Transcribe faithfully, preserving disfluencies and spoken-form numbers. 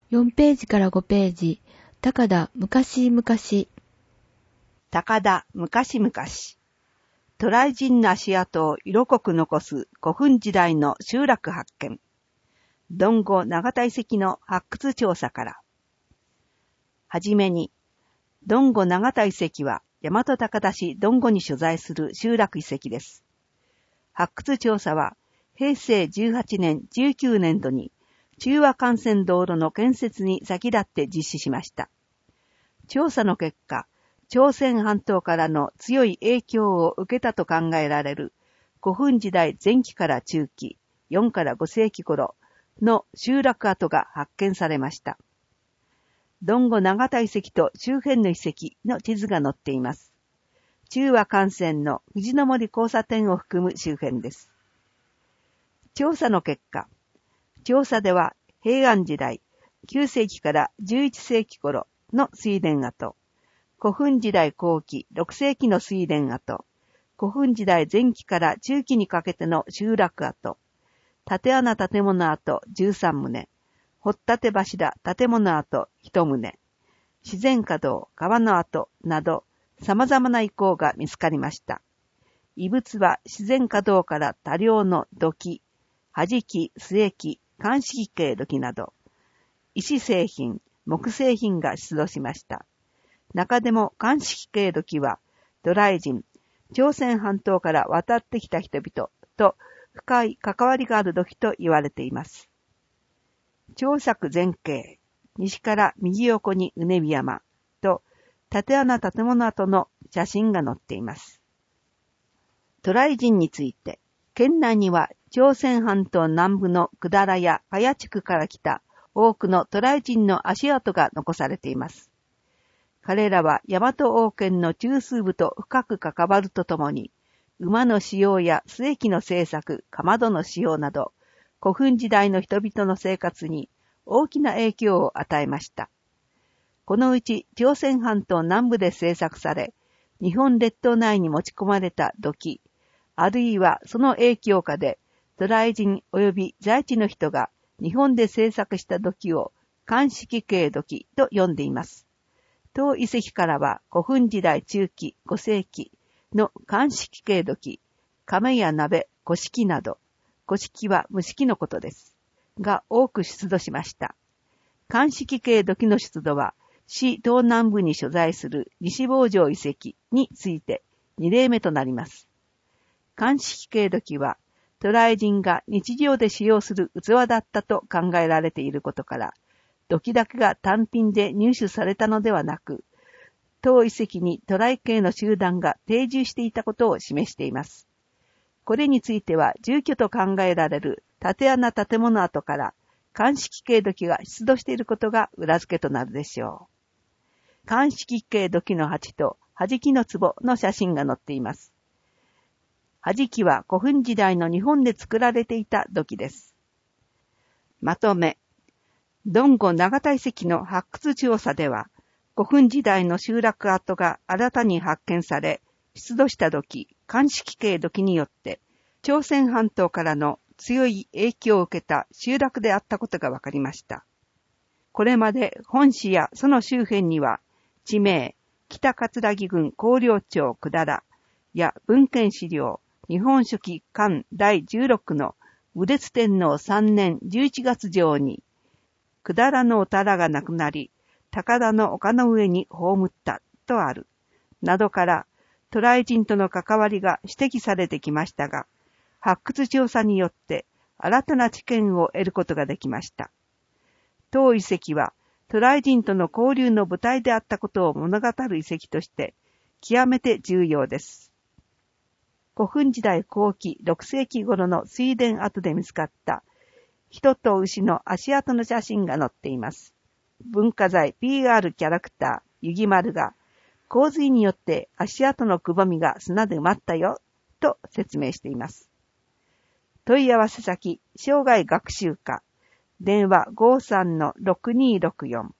よんページからごページ、高田昔々。 高田昔々。渡来人の足跡を色濃く残す古墳時代の集落発見。ドンゴ長田遺跡の発掘調査から。はじめに、ドンゴ長田遺跡は大和高田市ドンゴに所在する集落遺跡です。発掘調査はへいせいじゅうはちねん、じゅうきゅうねんどに中和幹線道路の建設に先立って実施しました。調査の結果、朝鮮半島からの強い影響を受けたと考えられる古墳時代前期から中期、よんからごせいき頃の集落跡が発見されました。ドンゴ長田遺跡と周辺の遺跡の地図が載っています。中和幹線の藤の森交差点を含む周辺です。調査の結果、調査では平安時代きゅうせいきからじゅういっせいき頃の水田跡、古墳時代後期ろくせいきの水田跡、古墳時代前期から中期にかけての集落跡、縦穴建物跡じゅうさんとう、掘立柱建物跡いちとう、自然可動川の跡など様々な遺構が見つかりました。遺物は自然可動から多量の土器、弾き、末器、鑑識系土器など、石製品、木製品が出土しました。中でも鑑識系土器は、渡来人、朝鮮半島から渡ってきた人々と深い関わりがある土器と言われています。調索前景、西から右横にうねび山と縦穴建物跡の写真が載っています。渡来人について、県内には朝鮮半島南部の百済や茅地区から来た多くの渡来人の足跡が残されています。彼らは大和王権の中枢部と深く関わるとともに、馬の使用や末期の製作、かまどの使用など、古墳時代の人々の生活に大きな影響を与えました。このうち朝鮮半島南部で製作され、日本列島内に持ち込まれた土器、あるいはその影響下で、渡来人及び在地の人が日本で製作した土器を鑑識系土器と呼んでいます。当遺跡からは古墳時代中期ごせいきの鑑識系土器、亀や鍋、古式など、古式は蒸し器のことです。が多く出土しました。鑑識系土器の出土は、市東南部に所在する西坊城遺跡についてにれいめとなります。鑑識系土器は、渡来人が日常で使用する器だったと考えられていることから、土器だけが単品で入手されたのではなく、当遺跡に渡来系の集団が定住していたことを示しています。これについては住居と考えられる縦穴建物跡から鑑識系土器が出土していることが裏付けとなるでしょう。鑑識系土器の鉢と弾きの壺の写真が載っています。弾きは古墳時代の日本で作られていた土器です。まとめ。ドンゴ長田遺跡の発掘調査では、古墳時代の集落跡が新たに発見され、出土した土器、鑑識系土器によって、朝鮮半島からの強い影響を受けた集落であったことが分かりました。これまで本市やその周辺には、地名、北葛城郡広陵町百済や文献資料、日本書紀巻だいじゅうろくの武烈天皇さんねんじゅういちがつ上に、百済のお寺がなくなり、高田の丘の上に葬ったとある、などから、渡来人との関わりが指摘されてきましたが、発掘調査によって新たな知見を得ることができました。当遺跡は、渡来人との交流の舞台であったことを物語る遺跡として、極めて重要です。古墳時代後期ろくせいき頃の水田跡で見つかった人と牛の足跡の写真が載っています。文化財 ピーアール キャラクター、ゆぎ丸が洪水によって足跡のくぼみが砂で埋まったよと説明しています。問い合わせ先、生涯学習課、電話 ごーさんのろくにーろくよん